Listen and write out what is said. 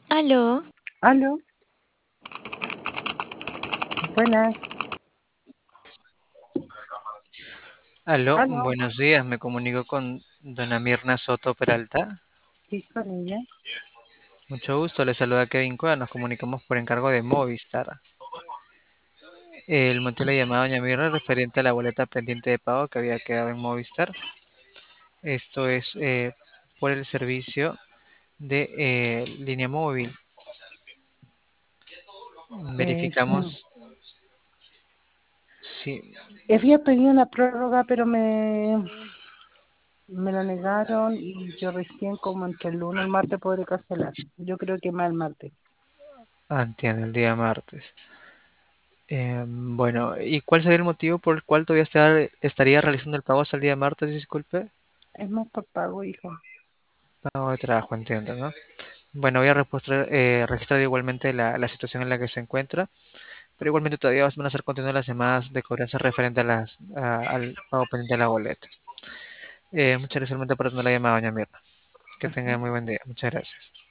Aló, Aló, buenas. aló, Aló, buenos días. Me comunico con dona Mirna Soto Peralta. sí, con ella. Mucho gusto, le saluda Kevin Cueva. Nos comunicamos por encargo de Movistar. El motivo de la llamada, doña Mirna, es referente a la boleta pendiente de pago que había quedado en Movistar. Esto es por el servicio de línea móvil. Sí. Verificamos si... Había pedido una prórroga, pero me la negaron y yo recién como entre el lunes y el martes podré cancelar. Yo creo que más el martes. Entiendo, el día martes. Bueno, ¿y cuál sería el motivo por el cual todavía estaría realizando el pago hasta el día martes? Disculpe. Es más por pago, hijo. Pago de trabajo, entiendo, ¿no? Bueno, voy a registrar igualmente la situación en la que se encuentra, pero igualmente todavía van a ser continuas las llamadas de cobranza referente al pago pendiente de la boleta. Muchas gracias igualmente por atender la llamada, doña Mirna. Que tenga Ujú. muy buen día. Muchas gracias.